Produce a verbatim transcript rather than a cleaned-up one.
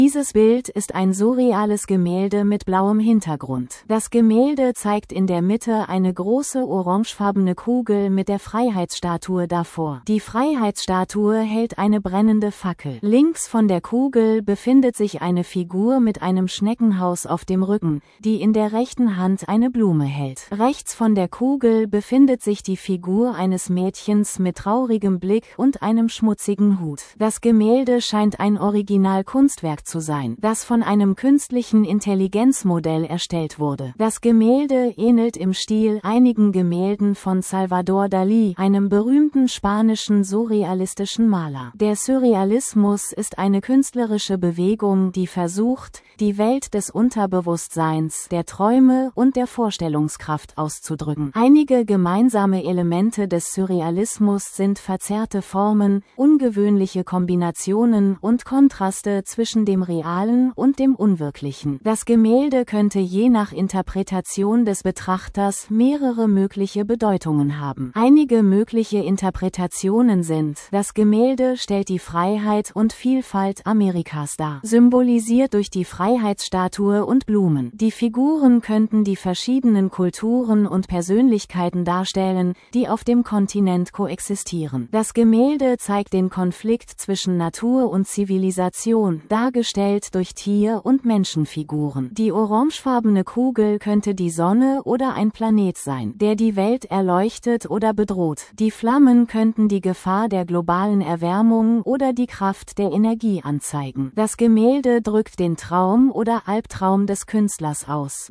Dieses Bild ist ein surreales Gemälde mit blauem Hintergrund. Das Gemälde zeigt in der Mitte eine große orangefarbene Kugel mit der Freiheitsstatue davor. Die Freiheitsstatue hält eine brennende Fackel. Links von der Kugel befindet sich eine Figur mit einem Schneckenhaus auf dem Rücken, die in der rechten Hand eine Blume hält. Rechts von der Kugel befindet sich die Figur eines Mädchens mit traurigem Blick und einem schmutzigen Hut. Das Gemälde scheint ein Originalkunstwerk zu sein, das von einem künstlichen Intelligenzmodell erstellt wurde. Das Gemälde ähnelt im Stil einigen Gemälden von Salvador Dalí, einem berühmten spanischen surrealistischen Maler. Der Surrealismus ist eine künstlerische Bewegung, die versucht, die Welt des Unterbewusstseins, der Träume und der Vorstellungskraft auszudrücken. Einige gemeinsame Elemente des Surrealismus sind verzerrte Formen, ungewöhnliche Kombinationen und Kontraste zwischen dem Realen und dem Unwirklichen. Das Gemälde könnte je nach Interpretation des Betrachters mehrere mögliche Bedeutungen haben. Einige mögliche Interpretationen sind: Das Gemälde stellt die Freiheit und Vielfalt Amerikas dar, symbolisiert durch die Freiheitsstatue und Blumen. Die Figuren könnten die verschiedenen Kulturen und Persönlichkeiten darstellen, die auf dem Kontinent koexistieren. Das Gemälde zeigt den Konflikt zwischen Natur und Zivilisation, dargestellt durch Tier- und Menschenfiguren. Die orangefarbene Kugel könnte die Sonne oder ein Planet sein, der die Welt erleuchtet oder bedroht. Die Flammen könnten die Gefahr der globalen Erwärmung oder die Kraft der Energie anzeigen. Das Gemälde drückt den Traum oder Albtraum des Künstlers aus.